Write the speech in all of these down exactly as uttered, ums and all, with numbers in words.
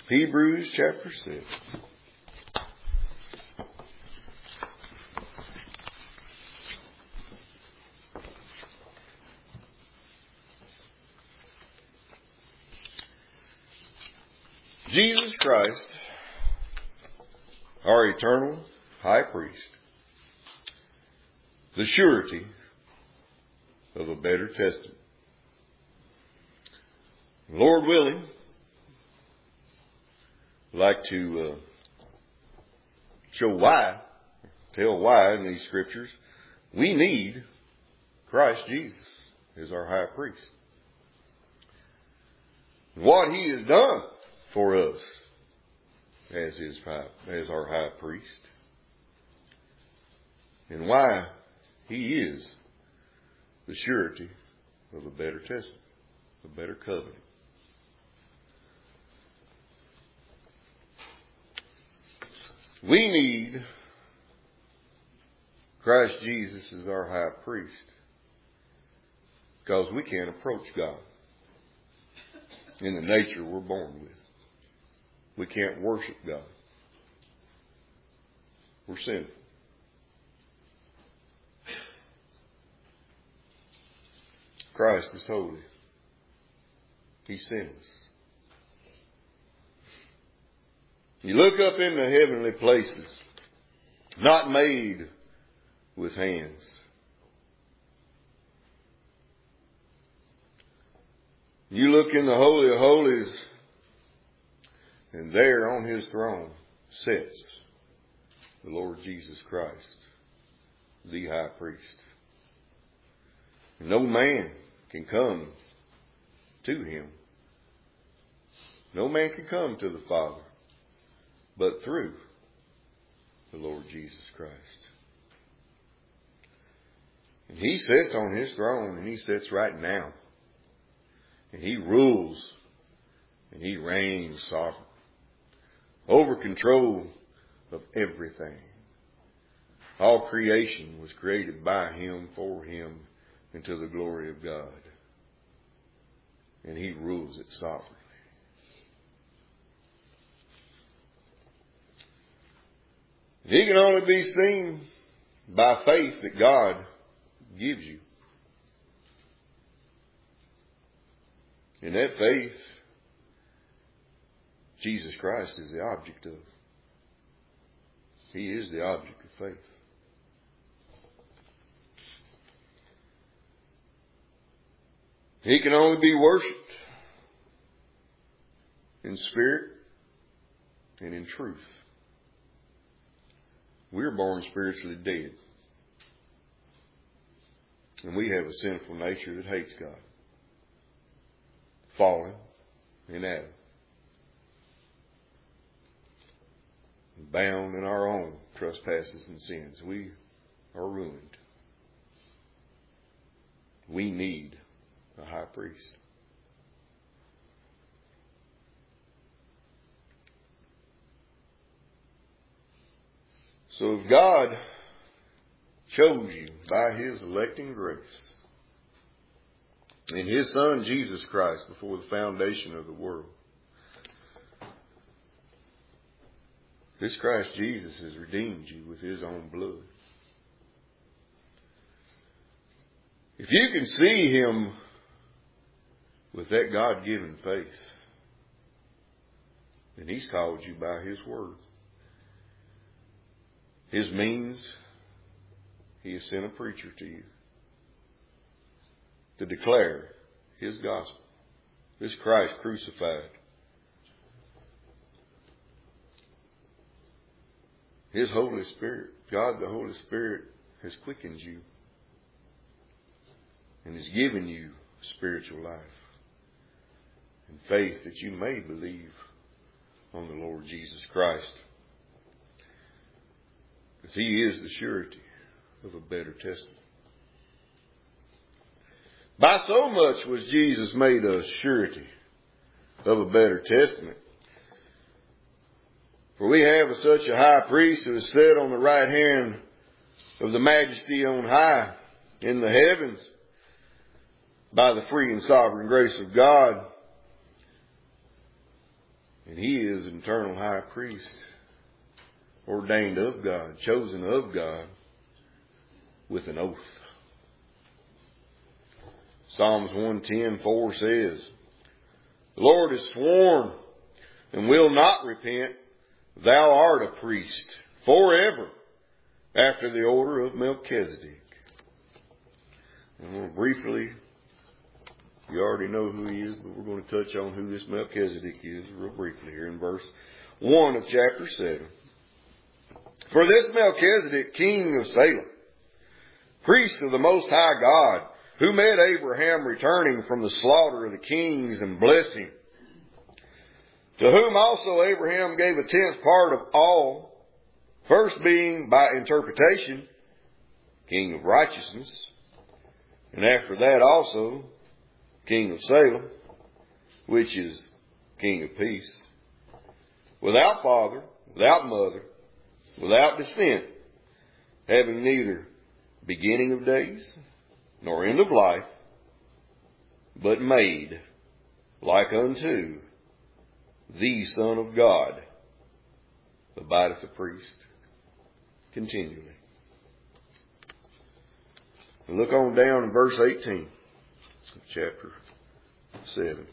Hebrews chapter six. Jesus Christ, our eternal high priest, the surety of a better testament. Lord willing, I'd like to uh, show why, tell why in these scriptures we need Christ Jesus as our high priest. What He has done for us as his high, as our high priest, and why He is the surety of a better testament, a better covenant. We need Christ Jesus as our high priest because we can't approach God in the nature we're born with. We can't worship God. We're sinful. Christ is holy. He's sinless. You look up in the heavenly places, not made with hands. You look in the Holy of Holies, and there on His throne sits the Lord Jesus Christ, the high priest. No man can come to Him. No man can come to the Father but through the Lord Jesus Christ. And He sits on His throne, and He sits right now. And He rules, and He reigns sovereign over control of everything. All creation was created by Him, for Him, and to the glory of God. And He rules it sovereignly. He can only be seen by faith that God gives you. And that faith, Jesus Christ is the object of. He is the object of faith. He can only be worshipped in spirit and in truth. We're born spiritually dead. And we have a sinful nature that hates God. Fallen in Adam. Bound in our own trespasses and sins. We are ruined. We need a high priest. So if God chose you by His electing grace in His Son Jesus Christ before the foundation of the world, this Christ Jesus has redeemed you with His own blood. If you can see Him with that God-given faith, then He's called you by His word. His means, He has sent a preacher to you to declare His gospel, this Christ crucified. His Holy Spirit, God the Holy Spirit, has quickened you and has given you spiritual life and faith that you may believe on the Lord Jesus Christ. Because He is the surety of a better testament. By so much was Jesus made a surety of a better testament. For we have such a high priest who is set on the right hand of the Majesty on high in the heavens by the free and sovereign grace of God. And he is an eternal high priest, ordained of God, chosen of God, with an oath. Psalms one ten four says, "The Lord has sworn and will not repent. Thou art a priest forever after the order of Melchizedek." I'm going to briefly, you already know who he is, but we're going to touch on who this Melchizedek is real briefly here in verse one of chapter seven. "For this Melchizedek, king of Salem, priest of the Most High God, who met Abraham returning from the slaughter of the kings and blessed him, to whom also Abraham gave a tenth part of all, first being by interpretation king of righteousness, and after that also king of Salem, which is king of peace, without father, without mother, without descent, having neither beginning of days nor end of life, but made like unto the Son of God, abideth a priest continually." And look on down in verse eighteen of chapter seven.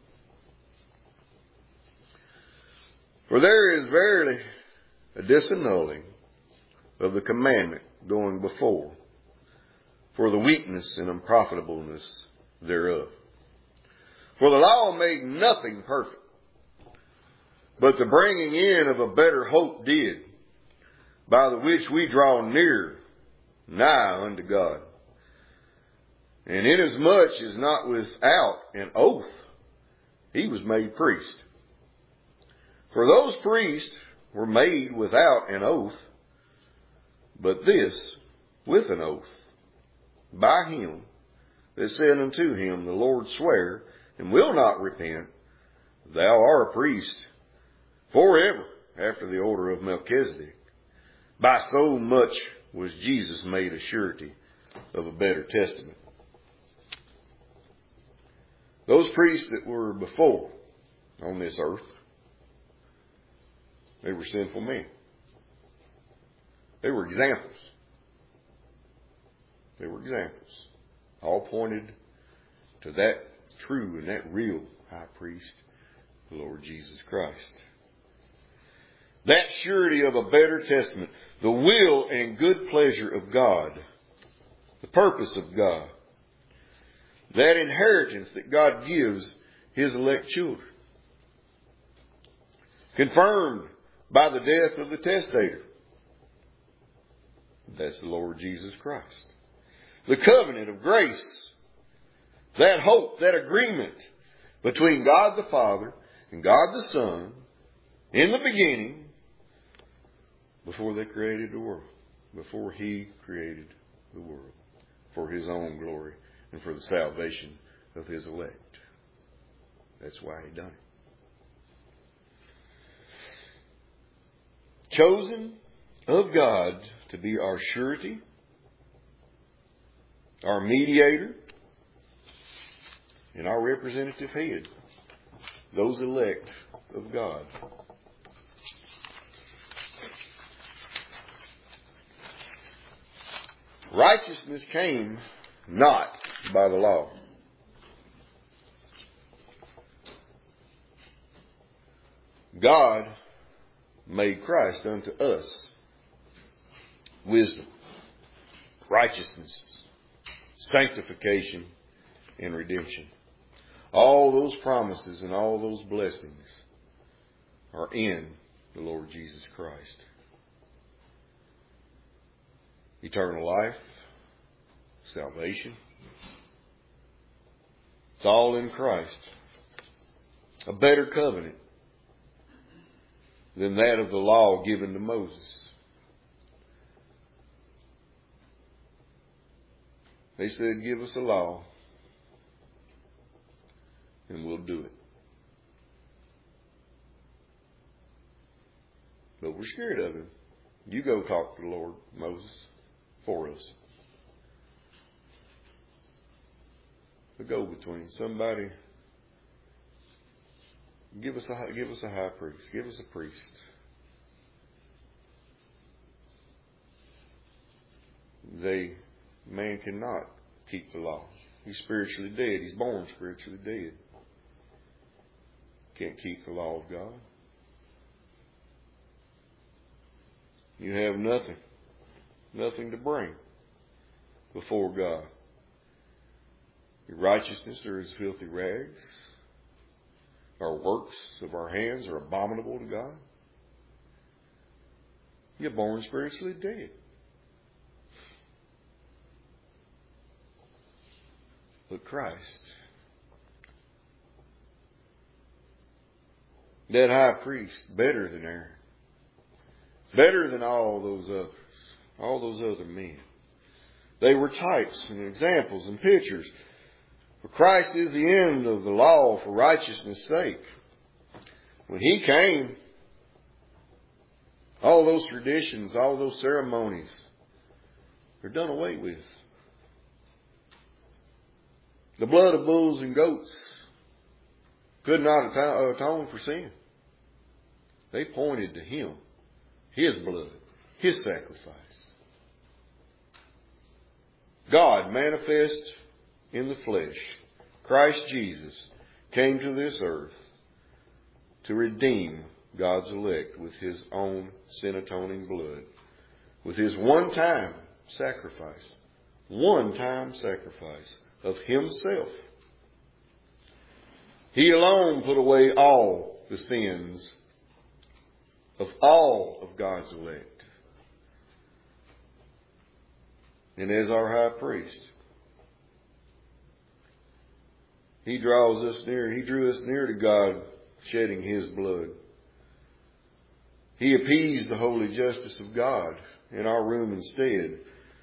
"For there is verily a disannulling of the commandment going before, for the weakness and unprofitableness thereof. For the law made nothing perfect, but the bringing in of a better hope did, by the which we draw near nigh unto God. And inasmuch as not without an oath he was made priest. For those priests were made without an oath, but this with an oath, by him that said unto him, The Lord sware, and will not repent, Thou art a priest forever after the order of Melchizedek. By so much was Jesus made a surety of a better testament." Those priests that were before on this earth, they were sinful men. They were examples. They were examples. All pointed to that true and that real high priest, the Lord Jesus Christ. That surety of a better testament, the will and good pleasure of God, the purpose of God, that inheritance that God gives his elect children, confirmed by the death of the testator. That's the Lord Jesus Christ. The covenant of grace, that hope, that agreement between God the Father and God the Son in the beginning, before they created the world, before he created the world, for his own glory and for the salvation of his elect. That's why he done it. Chosen of God to be our surety, our mediator, and our representative head, those elect of God. Righteousness came not by the law. God made Christ unto us wisdom, righteousness, sanctification, and redemption. All those promises and all those blessings are in the Lord Jesus Christ. Eternal life, salvation, it's all in Christ. A better covenant than that of the law given to Moses. They said, give us a law and we'll do it. But we're scared of him. You go talk to the Lord, Moses, for us. The go-between. Somebody Give us a give us a high priest. Give us a priest. They man cannot keep the law. He's spiritually dead. He's born spiritually dead. Can't keep the law of God. You have nothing. Nothing to bring before God. Your righteousness are as filthy rags. Our works of our hands are abominable to God. You're born spiritually dead. But Christ, that high priest, better than Aaron, better than all those others, all those other men. They were types and examples and pictures. For Christ is the end of the law for righteousness' sake. When He came, all those traditions, all those ceremonies, they're done away with. The blood of bulls and goats could not atone for sin. They pointed to Him, His blood, His sacrifice. God manifest in the flesh, Christ Jesus, came to this earth to redeem God's elect with His own sin-atoning blood, with His one-time sacrifice, one-time sacrifice of Himself. He alone put away all the sins of all of God's elect. And as our high priest, He draws us near. He drew us near to God, shedding His blood. He appeased the holy justice of God in our room instead.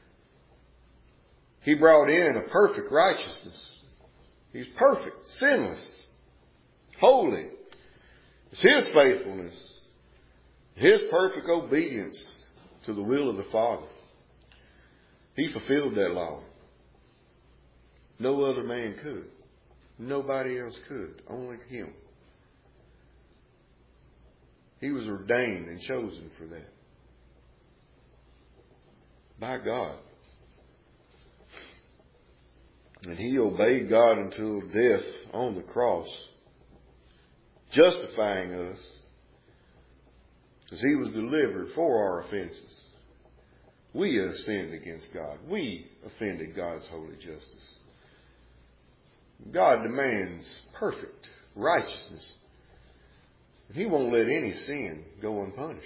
He brought in a perfect righteousness. He's perfect, sinless, holy. It's His faithfulness, His perfect obedience to the will of the Father. He fulfilled that law. No other man could. Nobody else could. Only Him. He was ordained and chosen for that. By God. And He obeyed God until death on the cross, justifying us as He was delivered for our offenses. We have sinned against God. We offended God's holy justice. God demands perfect righteousness. He won't let any sin go unpunished.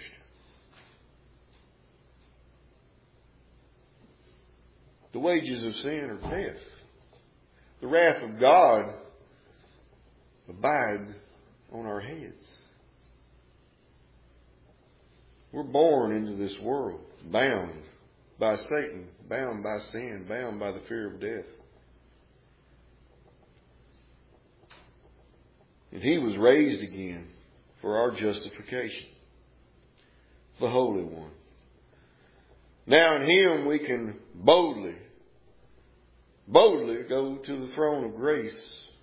The wages of sin are death. The wrath of God abides on our heads. We're born into this world bound by Satan, bound by sin, bound by the fear of death. And He was raised again for our justification, the Holy One. Now in Him we can boldly, boldly go to the throne of grace,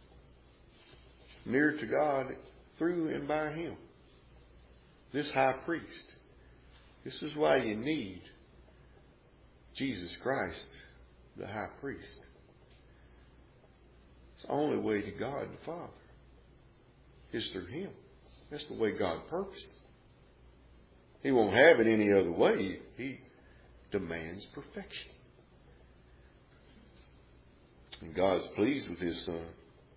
near to God through and by Him. This high priest. This is why you need Jesus Christ, the high priest. It's the only way to God the Father is through Him. That's the way God purposed it. He won't have it any other way. He demands perfection. And God's pleased with His Son.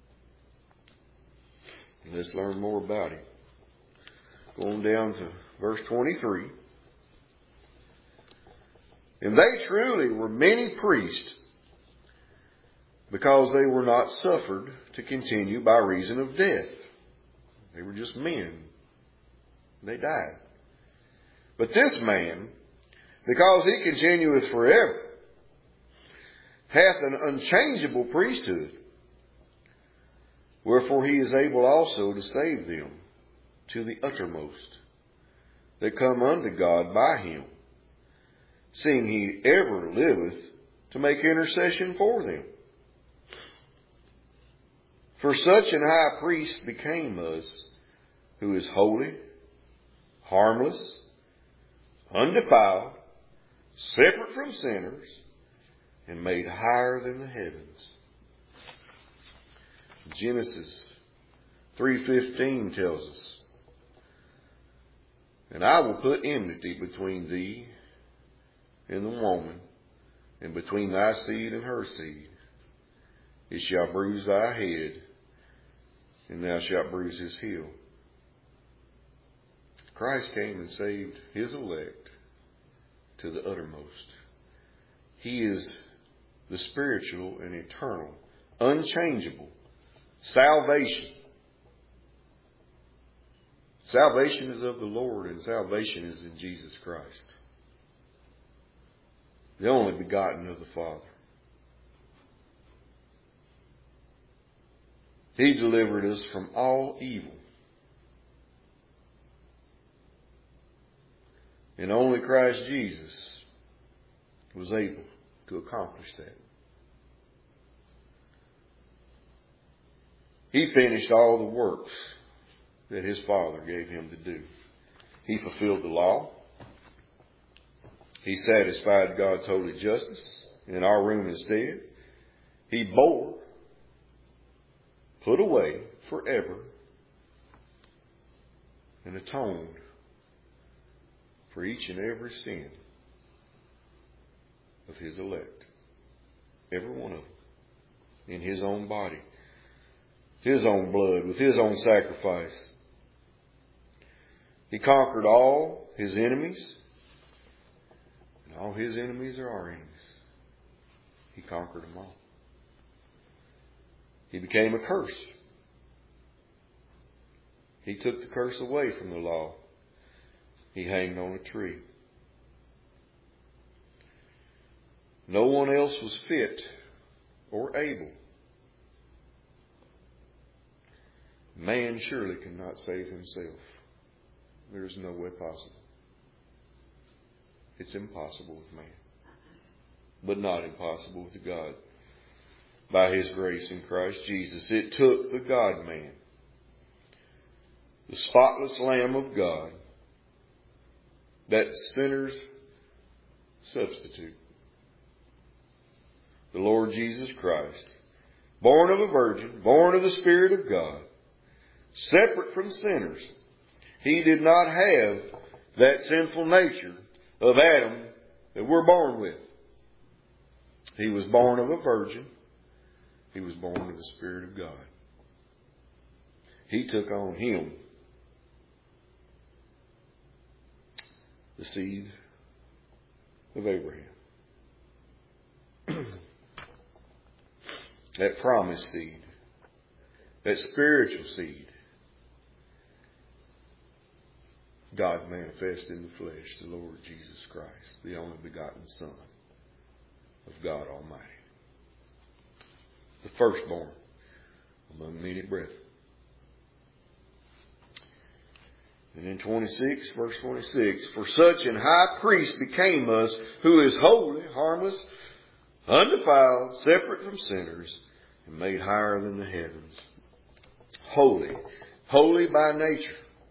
Let's learn more about Him. Go on down to verse twenty-three. And they truly were many priests, because they were not suffered to continue by reason of death. They were just men. They died. But this man, because He continueth forever, hath an unchangeable priesthood, wherefore He is able also to save them to the uttermost that come unto God by Him, seeing He ever liveth to make intercession for them. For such an high priest became us who is holy, harmless, undefiled, separate from sinners, and made higher than the heavens. Genesis three fifteen tells us, and I will put enmity between thee and the woman, and between thy seed and her seed. It shall bruise thy head, and thou shalt bruise his heel. Christ came and saved his elect to the uttermost. He is the spiritual and eternal, unchangeable salvation. Salvation is of the Lord, and salvation is in Jesus Christ, the only begotten of the Father. He delivered us from all evil. And only Christ Jesus was able to accomplish that. He finished all the works that his Father gave him to do. He fulfilled the law. He satisfied God's holy justice in our room instead. He bore, put away forever, and atoned for each and every sin of his elect. Every one of them. In his own body. His own blood. With his own sacrifice. He conquered all his enemies. And all his enemies are our enemies. He conquered them all. He became a curse. He took the curse away from the law. He hanged on a tree. No one else was fit or able. Man surely cannot save himself. There is no way possible. It's impossible with man, but not impossible with God. By his grace in Christ Jesus, it took the God-man, the spotless Lamb of God, that sinner's substitute, the Lord Jesus Christ, born of a virgin, born of the Spirit of God, separate from sinners. He did not have that sinful nature of Adam that we're born with. He was born of a virgin. He was born of the Spirit of God. He took on him the seed of Abraham. That promised seed. That spiritual seed. God manifest in the flesh, the Lord Jesus Christ, the only begotten Son of God Almighty. The firstborn among many brethren. And in twenty-six, verse twenty-six, for such an high priest became us, who is holy, harmless, undefiled, separate from sinners, and made higher than the heavens. Holy. Holy by nature.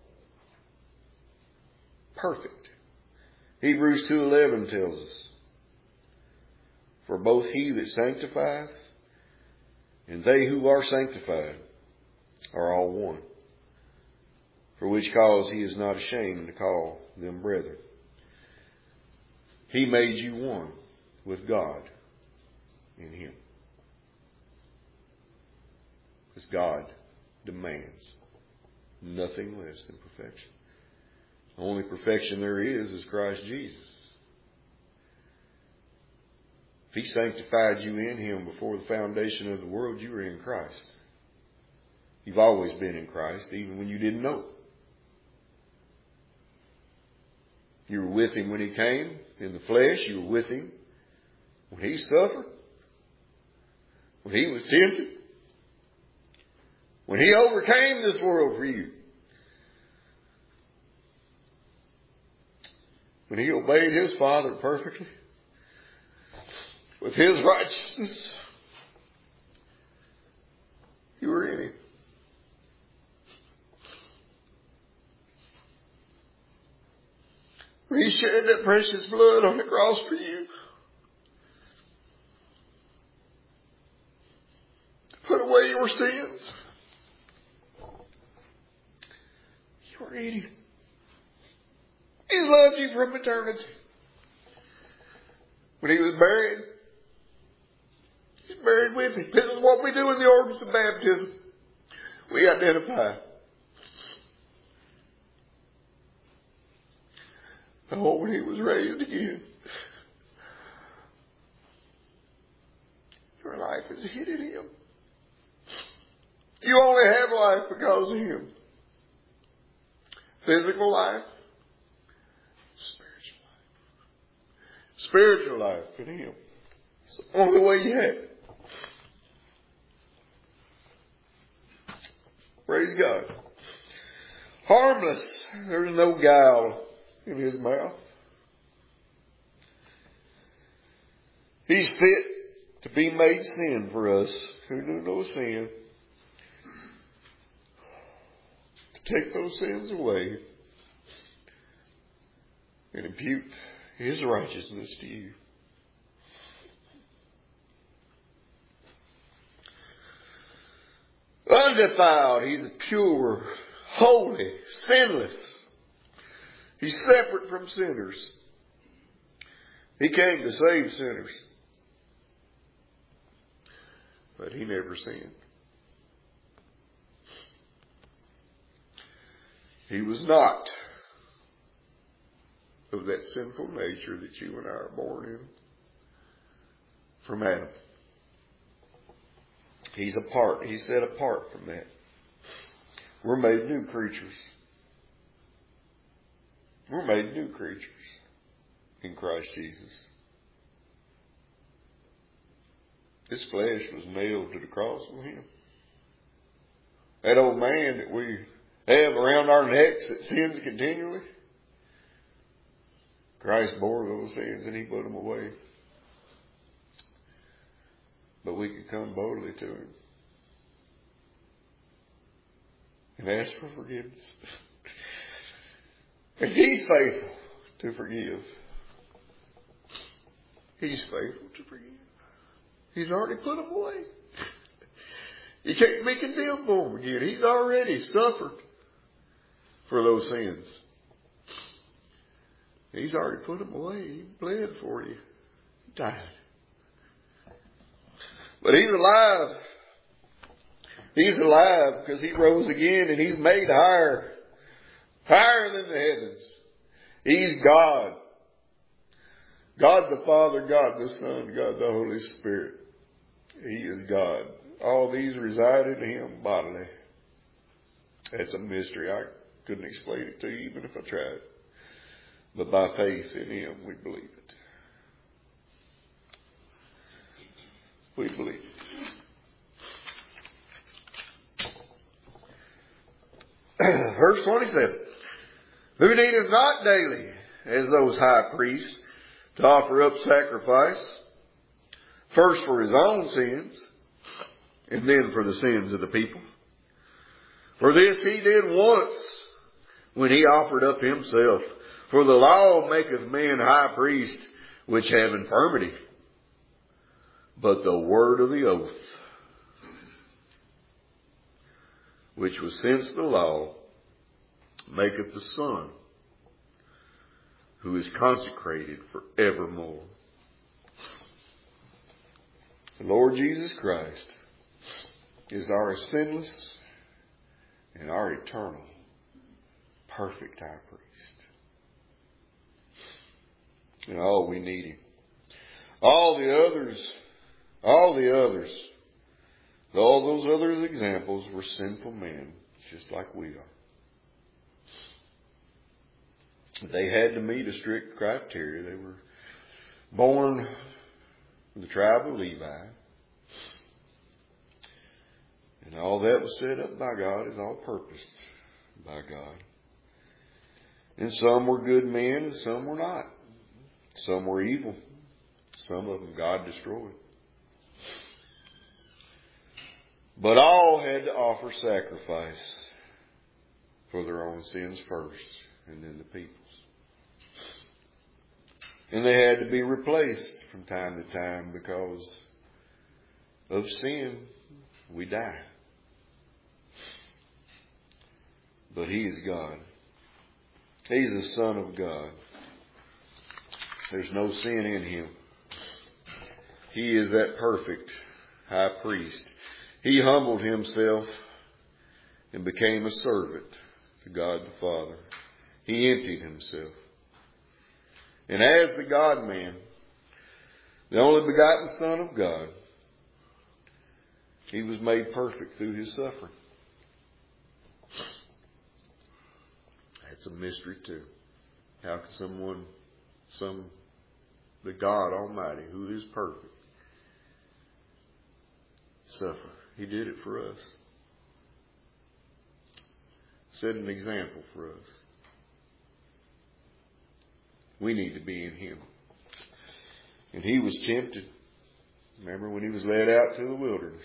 Perfect. Hebrews two eleven tells us, for both he that sanctifieth and they who are sanctified are all one. For which cause he is not ashamed to call them brethren. He made you one with God in him. Because God demands nothing less than perfection. The only perfection there is is Christ Jesus. If he sanctified you in him before the foundation of the world, you were in Christ. You've always been in Christ, even when you didn't know it. You were with him when he came in the flesh. You were with him when he suffered, when he was tempted, when he overcame this world for you, when he obeyed his Father perfectly with his righteousness. You were in him. He shed that precious blood on the cross for you. Put away your sins. You are in Him. He's loved you from eternity. When He was buried, He's buried with Him. This is what we do in the ordinance of baptism. We identify. Oh, when He was raised again, your life is hid in Him. You only have life because of Him. Physical life, spiritual life. Spiritual life in Him. It's the only way you have it. Praise God. Harmless. There's no guile in His mouth. He's fit to be made sin for us who knew no sin. To take those sins away and impute His righteousness to you. Undefiled. He's pure, holy, sinless. He's separate from sinners. He came to save sinners. But He never sinned. He was not of that sinful nature that you and I are born in from Adam. He's apart. He's set apart from that. We're made new creatures. We're made new creatures in Christ Jesus. His flesh was nailed to the cross with Him. That old man that we have around our necks that sins continually, Christ bore those sins and He put them away. But we can come boldly to Him and ask for forgiveness. And He's faithful to forgive. He's faithful to forgive. He's already put them away. You can't be condemned for them again. He's already suffered for those sins. He's already put them away. He bled for you. He died. But He's alive. He's alive because He rose again and He's made higher. Higher than the heavens. He's God. God the Father, God the Son, God the Holy Spirit. He is God. All these reside in Him bodily. That's a mystery. I couldn't explain it to you even if I tried. But by faith in Him, we believe it. We believe it. Verse twenty-seven. Who needeth not daily, as those high priests, to offer up sacrifice, first for his own sins, and then for the sins of the people. For this He did once, when He offered up Himself. For the law maketh men high priests, which have infirmity. But the word of the oath, which was since the law, maketh the Son, who is consecrated for evermore. The Lord Jesus Christ is our sinless and our eternal perfect high priest. And all we need Him. All the others, all the others, all those other examples were sinful men, just like we are. They had to meet a strict criteria. They were born in the tribe of Levi. And all that was set up by God is all purposed by God. And some were good men and some were not. Some were evil. Some of them God destroyed. But all had to offer sacrifice for their own sins first and then the people's. And they had to be replaced from time to time because of sin. We die. But He is God. He's the Son of God. There's no sin in Him. He is that perfect high priest. He humbled Himself and became a servant to God the Father. He emptied Himself. And as the God-man, the only begotten Son of God, He was made perfect through His suffering. That's a mystery too. How can someone, some, the God Almighty, who is perfect, suffer? He did it for us. Set an example for us. We need to be in Him. And He was tempted. Remember when He was led out to the wilderness?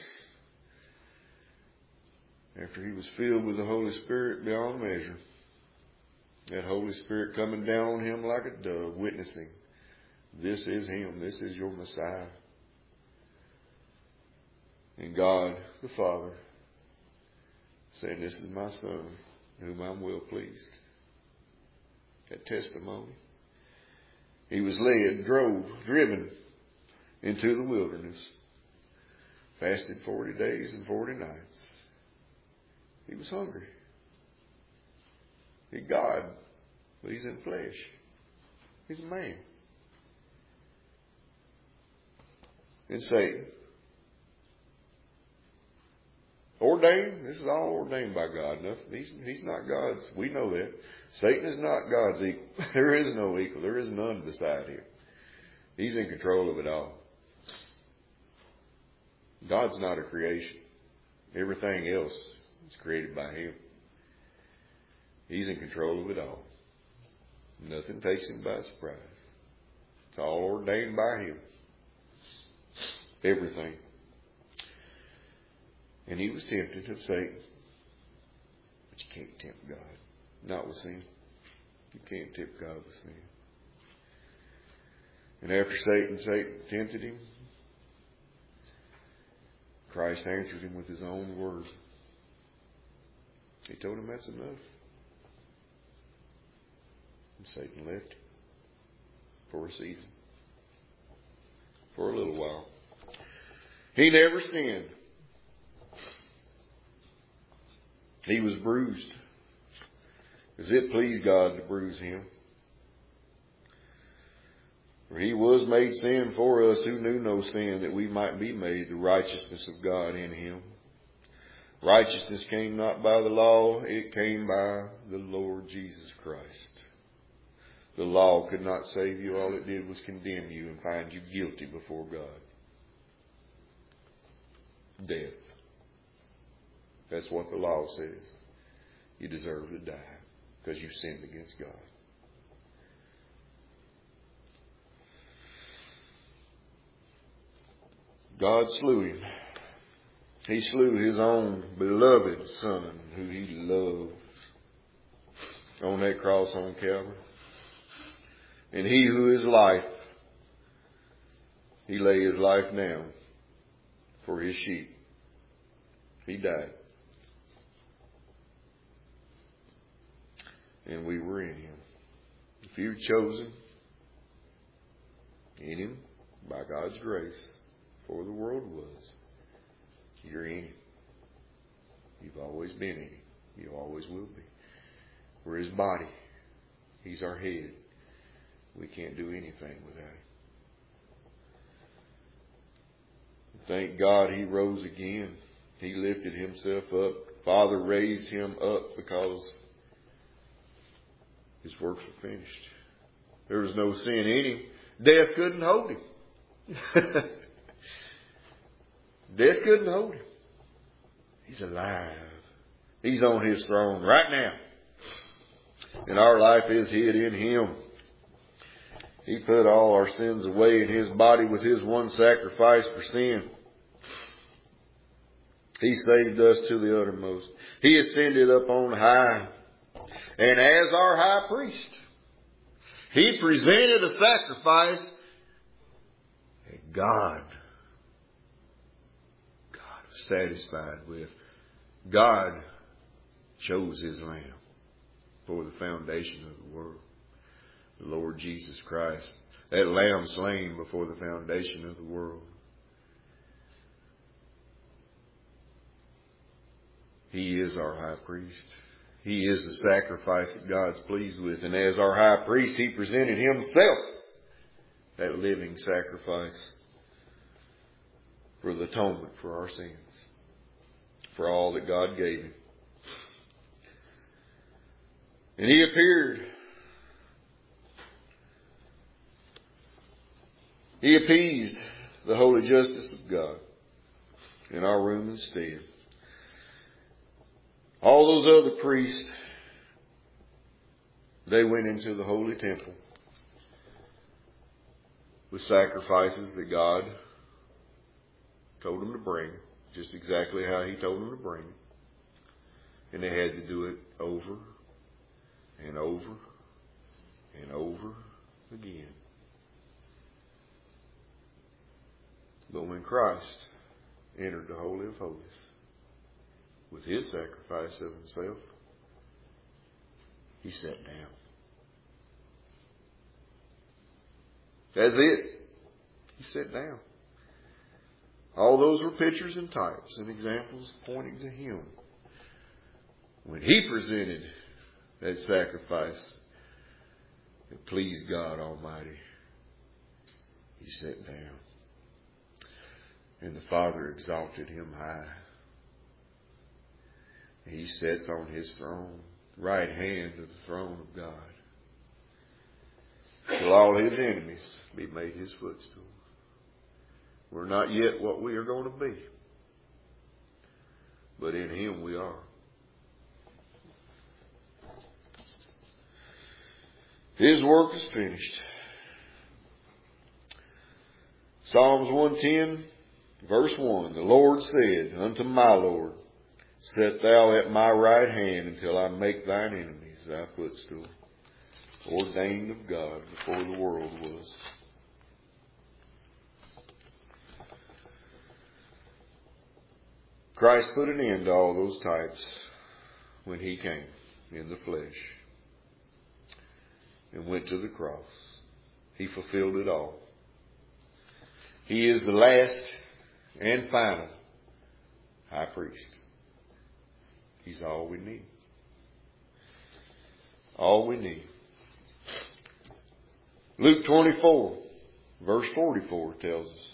After He was filled with the Holy Spirit beyond measure. That Holy Spirit coming down on Him like a dove, witnessing, this is Him, this is your Messiah. And God, the Father, saying, this is my Son, whom I'm well pleased. That testimony. He was led, drove, driven into the wilderness. Fasted forty days and forty nights. He was hungry. He's God, but He's in flesh. He's a man. And Satan. Ordained. This is all ordained by God. He's, he's not God's. We know that. Satan is not God's equal. There is no equal. There is none beside Him. He's in control of it all. God's not a creation. Everything else is created by Him. He's in control of it all. Nothing takes Him by surprise. It's all ordained by Him. Everything. And He was tempted of Satan. But you can't tempt God. Not with sin. You can't tempt God with sin. And after Satan, Satan tempted Him, Christ answered him with His own word. He told him that's enough. And Satan left him for a season. For a little while. He never sinned. He was bruised. Because it pleased God to bruise Him. For He was made sin for us who knew no sin, that we might be made the righteousness of God in Him. Righteousness came not by the law, it came by the Lord Jesus Christ. The law could not save you. All it did was condemn you and find you guilty before God. Death. That's what the law says. You deserve to die because you sinned against God. God slew Him. He slew His own beloved Son, who He loved, on that cross on Calvary. And He who is life, He lay His life down for His sheep. He died. And we were in Him. If you've chosen in Him by God's grace, before the world was, you're in Him. You've always been in Him. You always will be. We're His body. He's our head. We can't do anything without Him. Thank God He rose again. He lifted Himself up. Father raised Him up because His works were finished. There was no sin in Him. Death couldn't hold Him. Death couldn't hold Him. He's alive. He's on His throne right now. And our life is hid in Him. He put all our sins away in His body with His one sacrifice for sin. He saved us to the uttermost. He ascended up on high. And as our high priest, He presented a sacrifice that God, God was satisfied with. God chose His Lamb for the foundation of the world. The Lord Jesus Christ, that Lamb slain before the foundation of the world. He is our high priest. He is the sacrifice that God's pleased with. And as our high priest, He presented Himself, that living sacrifice, for the atonement for our sins, for all that God gave Him. And He appeared. He appeased the holy justice of God in our room instead. All those other priests, they went into the holy temple with sacrifices that God told them to bring, just exactly how He told them to bring it. And they had to do it over and over and over again. But when Christ entered the Holy of Holies with His sacrifice of Himself, He sat down. That's it. He sat down. All those were pictures and types and examples pointing to Him. When He presented that sacrifice that pleased God Almighty, He sat down. And the Father exalted Him high. He sits on His throne, right hand of the throne of God, till all His enemies be made His footstool. We're not yet what we are going to be, but in Him we are. His work is finished. Psalms one ten, verse one, the Lord said unto my Lord, Set thou at my right hand until I make thine enemies thy footstool. Ordained of God before the world was. Christ put an end to all those types when He came in the flesh and went to the cross. He fulfilled it all. He is the last and final high priest. He's all we need. All we need. Luke twenty-four, verse forty-four tells us,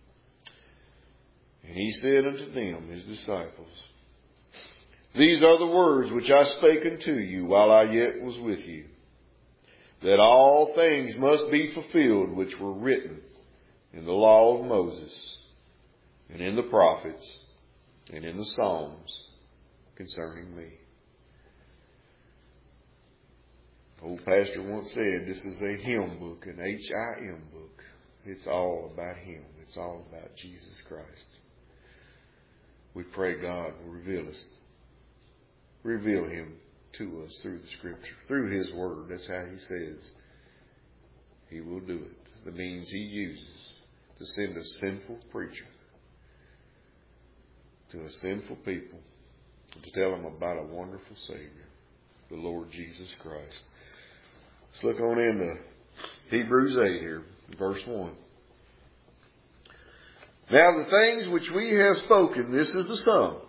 And He said unto them, His disciples, These are the words which I spake unto you while I yet was with you, that all things must be fulfilled which were written in the law of Moses, and in the prophets, and in the Psalms concerning me. Old pastor once said, this is a hymn book, an H I M book. It's all about Him. It's all about Jesus Christ. We pray God will reveal us, reveal Him to us through the Scripture, through His Word. That's how He says He will do it. The means He uses to send a sinful preacher to a sinful people to tell them about a wonderful Savior, the Lord Jesus Christ. Let's look on into Hebrews eight here, verse one. Now the things which we have spoken, this is the sum.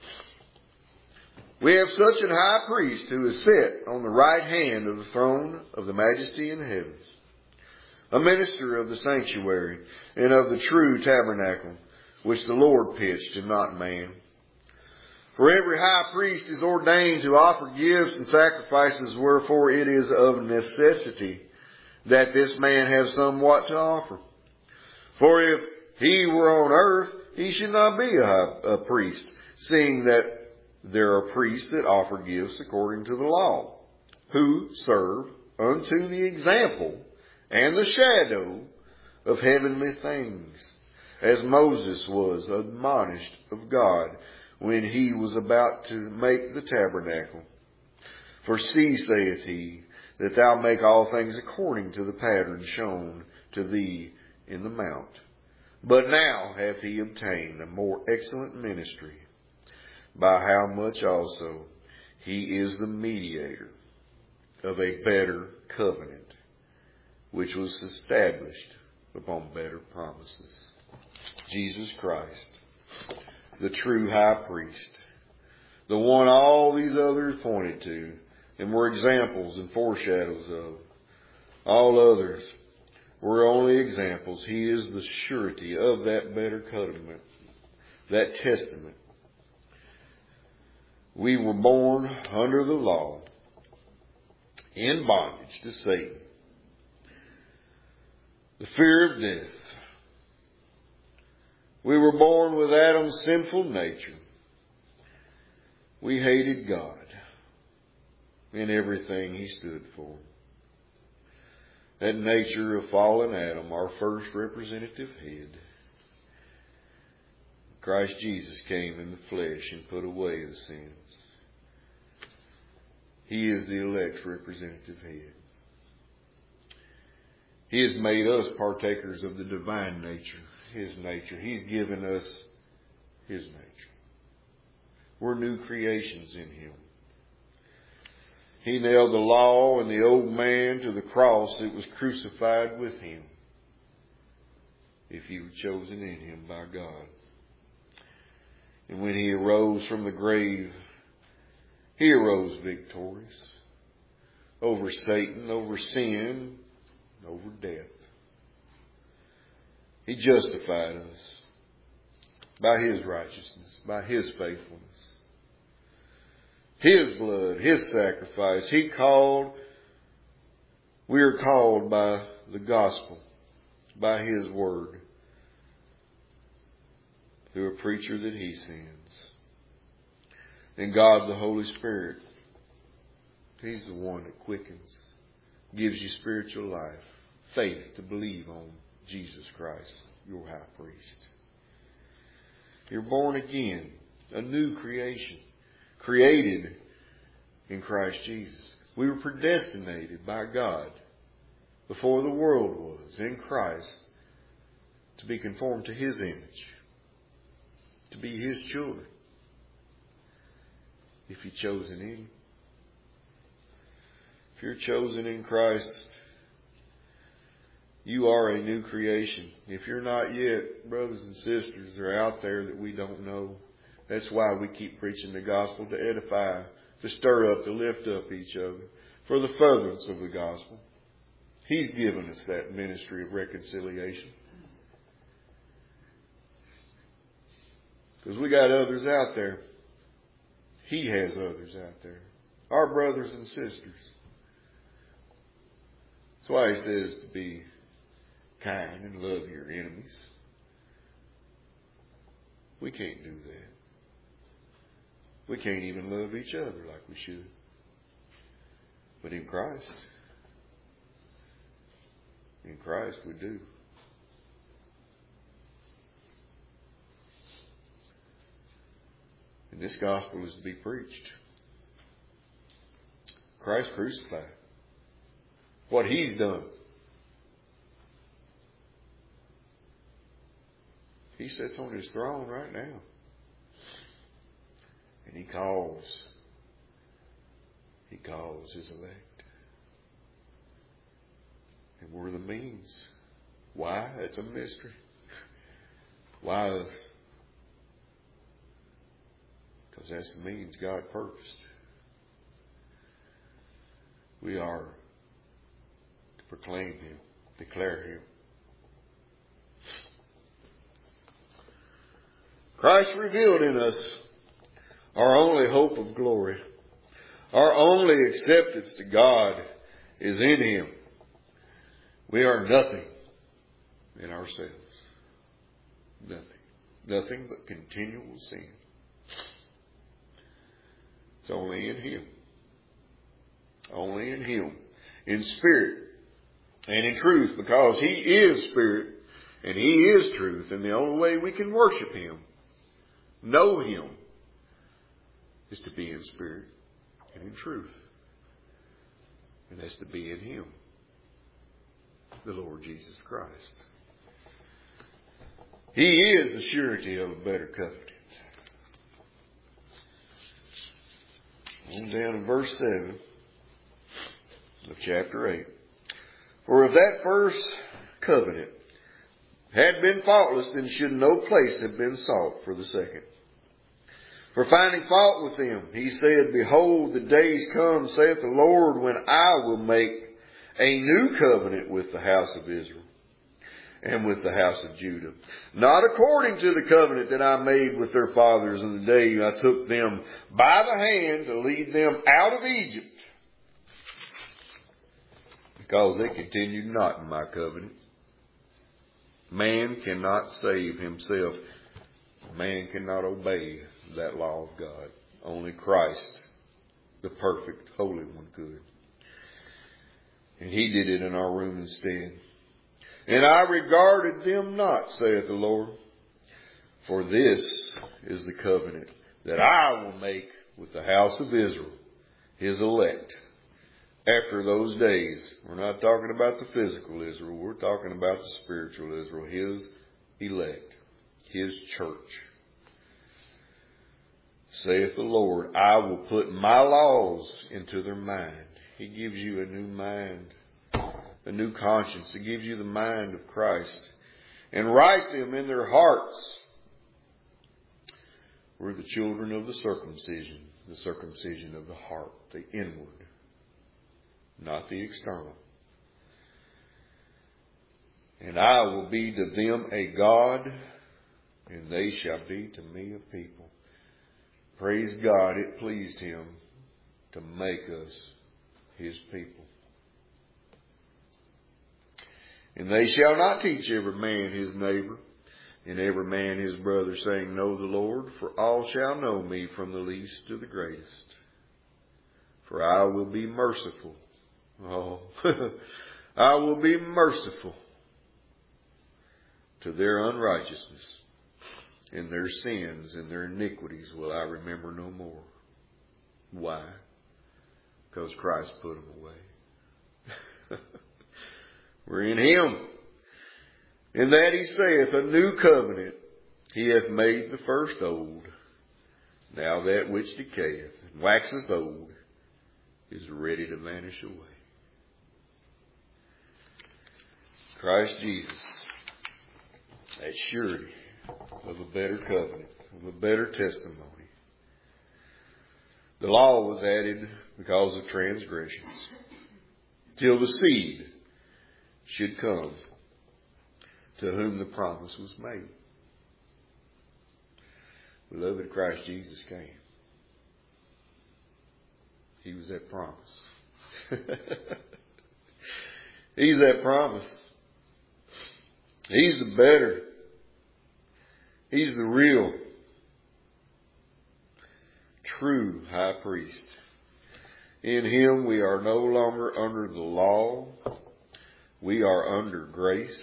We have such an high priest who is set on the right hand of the throne of the majesty in the heavens, a minister of the sanctuary and of the true tabernacle, which the Lord pitched and not man. For every high priest is ordained to offer gifts and sacrifices, wherefore it is of necessity that this man have somewhat to offer. For if he were on earth, he should not be a, high, a priest, seeing that there are priests that offer gifts according to the law, who serve unto the example and the shadow of heavenly things, as Moses was admonished of God when he was about to make the tabernacle. For see, saith he, that thou make all things according to the pattern shown to thee in the mount. But now hath he obtained a more excellent ministry, by how much also he is the mediator of a better covenant, which was established upon better promises. Jesus Christ, the true high priest, the one all these others pointed to and were examples and foreshadows of. All others were only examples. He is the surety of that better covenant, that testament. We were born under the law, in bondage to Satan, the fear of death. We were born with Adam's sinful nature. We hated God in everything he stood for. That nature of fallen Adam, our first representative head. Christ Jesus came in the flesh and put away the sins. He is the elect's representative head. He has made us partakers of the divine nature, His nature. He's given us His nature. We're new creations in Him. He nailed the law and the old man to the cross that was crucified with Him, if you were chosen in Him by God. And when He arose from the grave, He arose victorious over Satan, over sin, over death. He justified us by His righteousness, by His faithfulness. His blood, His sacrifice. He called, we are called by the gospel, by His word, through a preacher that He sends. And God, the Holy Spirit, He's the one that quickens, gives you spiritual life, faith to believe on Jesus Christ, your high priest. You're born again, a new creation, created in Christ Jesus. We were predestinated by God before the world was in Christ to be conformed to His image, to be His children. If you're chosen in Him. If you're chosen in Christ, you are a new creation. If you're not yet, brothers and sisters, they're out there that we don't know. That's why we keep preaching the gospel, to edify, to stir up, to lift up each other, for the furtherance of the gospel. He's given us that ministry of reconciliation. Because we got others out there. He has others out there. Our brothers and sisters. That's why He says to be kind and love your enemies. We can't do that. We can't even love each other like we should. But in Christ, in Christ we do. And this gospel is to be preached. Christ crucified. What He's done. He sits on His throne right now. And He calls. He calls His elect. And we're the means. Why? It's a mystery. Why us? Because that's the means God purposed. We are to proclaim Him, declare Him. Christ revealed in us our only hope of glory. Our only acceptance to God is in Him. We are nothing in ourselves. Nothing. Nothing but continual sin. It's only in Him. Only in Him. In spirit and in truth. Because He is spirit and He is truth. And the only way we can worship Him, know Him, is to be in spirit and in truth. And that's to be in Him, the Lord Jesus Christ. He is the surety of a better covenant. And down in verse seven of chapter eight. For if that first covenant had been faultless, then should no place have been sought for the second. For finding fault with them, he said, Behold, the days come, saith the Lord, when I will make a new covenant with the house of Israel and with the house of Judah. Not according to the covenant that I made with their fathers in the day I took them by the hand to lead them out of Egypt, because they continued not in my covenant. Man cannot save himself. Man cannot obey that law of God. Only Christ, the perfect, holy one, could. And He did it in our room instead. And I regarded them not, saith the Lord. For this is the covenant that I will make with the house of Israel, His elect. After those days, we're not talking about the physical Israel. We're talking about the spiritual Israel, His elect, His church. Saith the Lord, I will put my laws into their mind. He gives you a new mind, a new conscience. He gives you the mind of Christ. And write them in their hearts. We're the children of the circumcision, the circumcision of the heart, the inward, not the external. And I will be to them a God, and they shall be to me a people. Praise God, it pleased Him to make us His people. And they shall not teach every man his neighbor, and every man his brother, saying, Know the Lord, for all shall know me, from the least to the greatest. For I will be merciful. Oh, I will be merciful to their unrighteousness. And their sins and their iniquities will I remember no more. Why? Because Christ put them away. We're in Him. In that He saith, A new covenant He hath made the first old. Now that which decayeth and waxeth old is ready to vanish away. Christ Jesus, that surety of a better covenant, of a better testimony. The law was added because of transgressions, till the seed should come to whom the promise was made. Beloved, Christ Jesus came. He was that promise. He's that promise. He's the better. He's the real, true high priest. In Him we are no longer under the law. We are under grace.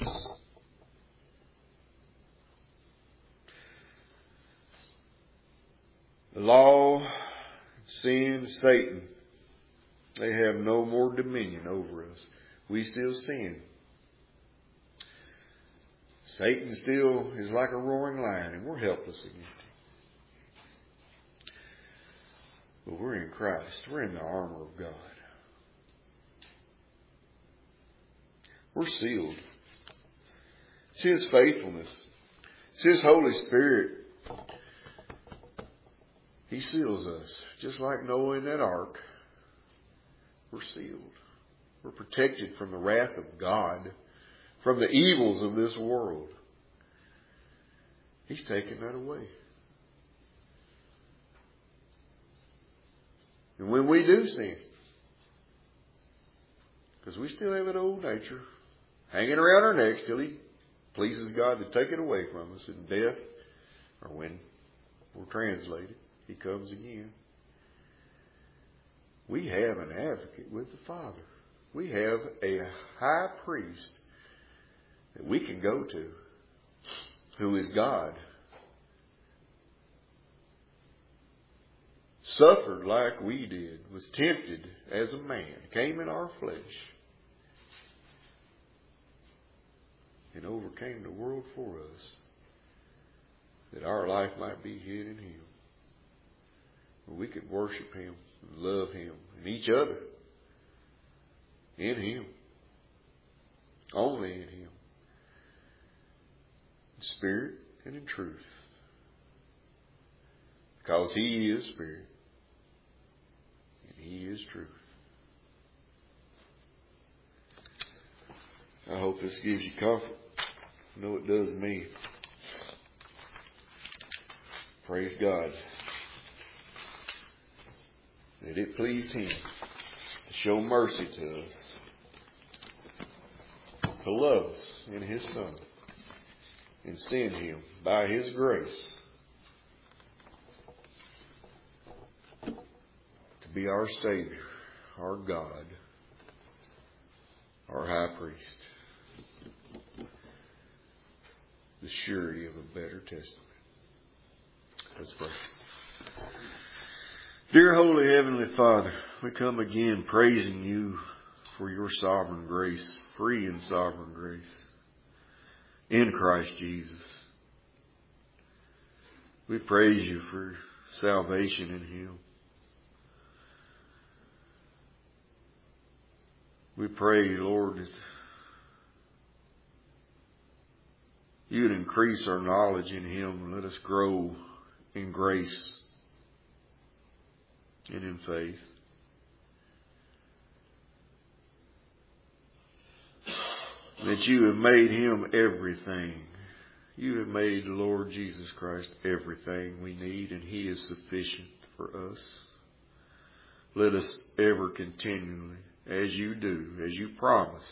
The law, sin, Satan, they have no more dominion over us. We still sin. Satan still is like a roaring lion, and we're helpless against him. But we're in Christ. We're in the armor of God. We're sealed. It's His faithfulness. It's His Holy Spirit. He seals us. Just like Noah in that ark. We're sealed. We're protected from the wrath of God, from the evils of this world. He's taken that away. And when we do sin, because we still have an old nature hanging around our necks till He pleases God to take it away from us in death, or when we're translated, He comes again. We have an advocate with the Father. We have a high priest that we can go to, who is God. suffered like we did, was tempted as a man, came in our flesh, and overcame the world for us, that our life might be hid in Him, where we could worship Him and love Him and each other in Him, only in Him, in spirit and in truth, because He is Spirit and He is truth. I hope this gives you comfort. I know it does me. Praise God that it pleased Him to show mercy to us, to love us in His Son, and send Him by His grace to be our Savior, our God, our High Priest, the surety of a better testament. Let's pray. Dear Holy Heavenly Father, we come again praising You for Your sovereign grace, free and sovereign grace, in Christ Jesus. We praise You for salvation in Him. We pray, Lord, that You would increase our knowledge in Him and let us grow in grace and in faith. That You have made Him everything. You have made the Lord Jesus Christ everything we need, and He is sufficient for us. Let us ever continually, as You do, as You promised,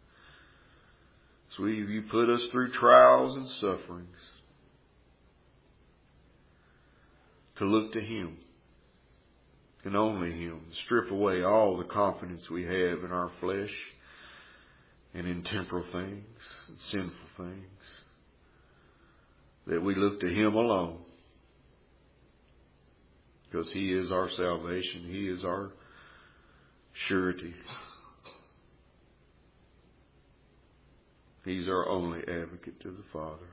so You put us through trials and sufferings, to look to Him and only Him. Strip away all the confidence we have in our flesh and in temporal things and sinful things. That we look to Him alone, because He is our salvation. He is our surety. He's our only advocate to the Father.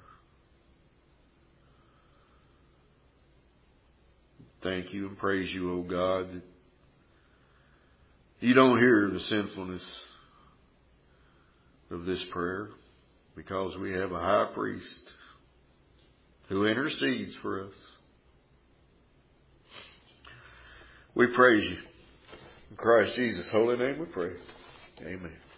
Thank You and praise You, O God, that You don't hear the sinfulness of this prayer, because we have a high priest who intercedes for us. We praise You. In Christ Jesus' holy name we pray. Amen.